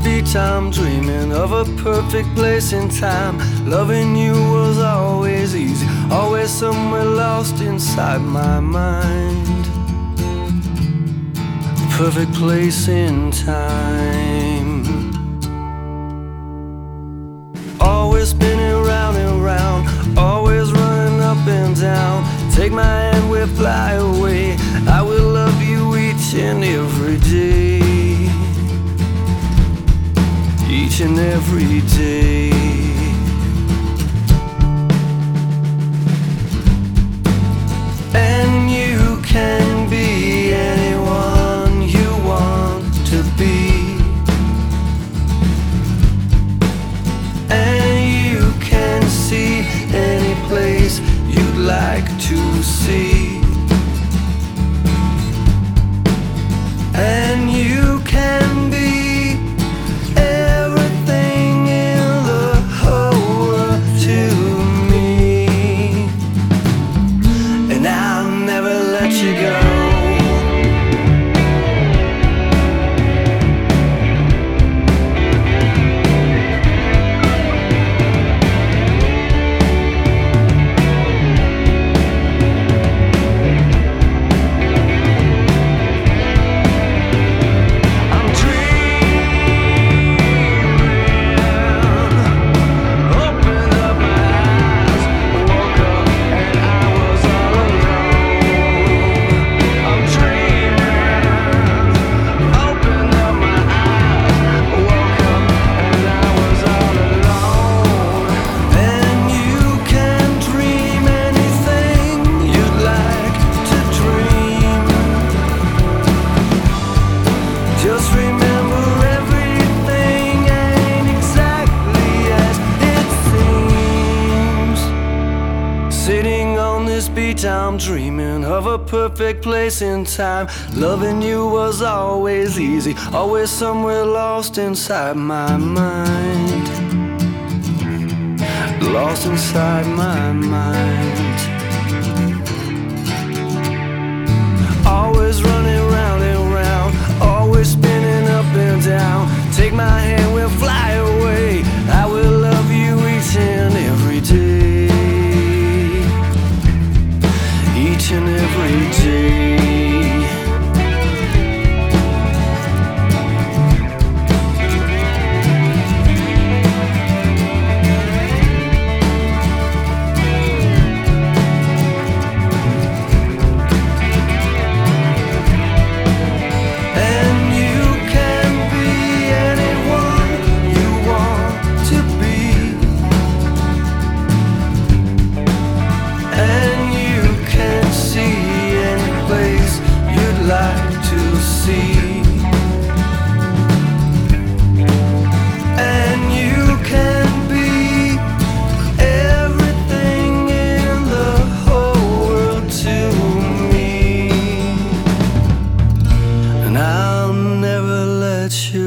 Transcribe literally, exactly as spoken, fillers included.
beach I'm dreaming of a perfect place in time. Loving you was always easy, always somewhere lost inside my mind. Perfect place in time. Always spinning round and round, always running up and down. Take my hand, we'll fly away. I will love you each and every day. Each and every day. And you can be anyone you want to be. And you can see any place you'd like to see. And you can be everything in the whole world to me. And I'll never let you go. Just remember everything ain't exactly as it seems. Sitting on this beach I'm dreaming of a perfect place in time. Loving you was always easy, always somewhere lost inside my mind. Lost inside my mind. Always running round and round, always spinning up and down. Take my hand, we'll fly away. I will love you each and every day. Each and every day. Like to see. And you can be everything in the whole world to me. And I'll never let you